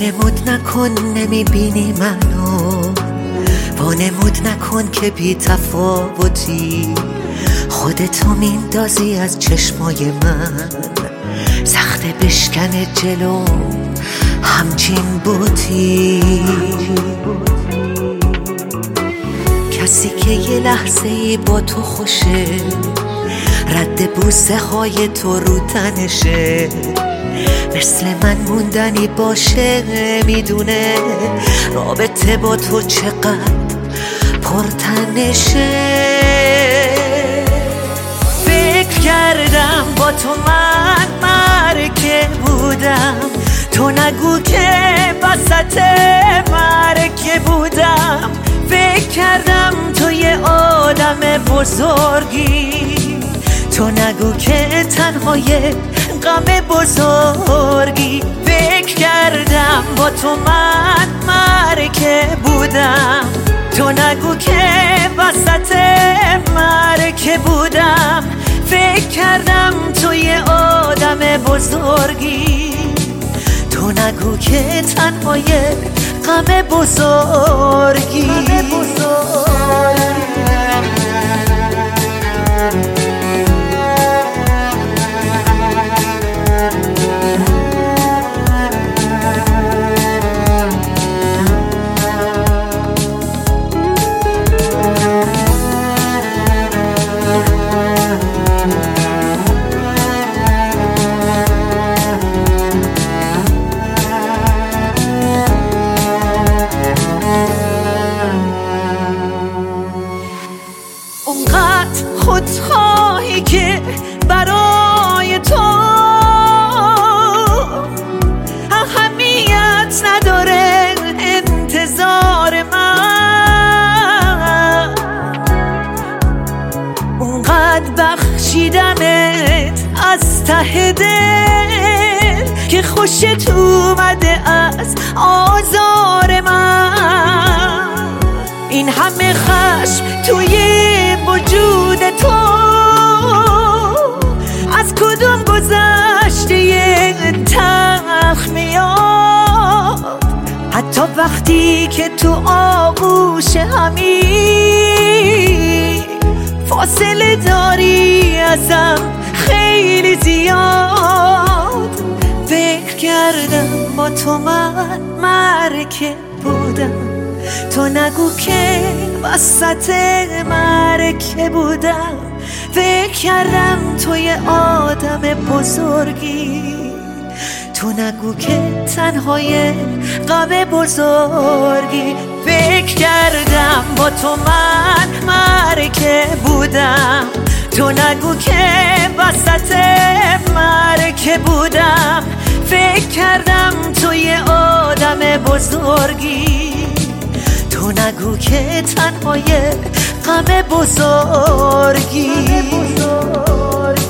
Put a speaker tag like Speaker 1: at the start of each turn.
Speaker 1: وانمود نکن نمیبینی منو، وانمود نکن که بی تفاوتی، خودتو میندازی از چشمای من، سخته بشکنه جلو همچین بوتی. کسی که یه لحظه ای با تو خوشه، رد بوسه های تو رو تنشه، مثل من موندنی باشه، میدونه رابطه با تو چقدر پرتنشه. فکر کردم با تو من مرکه بودم، تو نگو که وسط مرکه بودم. فکر کردم تو یه آدم بزرگی، تو نگو که تنها یه غم بزرگی. فکر کردم با تو من مرکه بودم، تو نگو که وسط مرکه بودم. فکر کردم تو یه آدم بزرگی، تو نگو که تنها یه غم بزرگی. اونقدر خودخواهی که برای تو اهمیت نداره انتظار من، اونقدر بخشیدمت از ته دل که خوشت اومده از آزار من. این همه خشم توی وجود تو از کدوم گذشته تلخ میاد؟ حتی وقتی که تو آغوش همی فاصله داری ازم خیلی زیاد. فکر کردم با تو من مرکه بودم، تو نگو که وسط مرکه بودم. فکر کردم تو یه آدم بزرگی، تو نگو که تنها یه غم بزرگی. فکر کردم با تو من مرکه بودم، تو نگو که وسط مرکه بودم. فکر کردم تو یه آدم بزرگی، تو نگو که تنها یه غم بزرگی.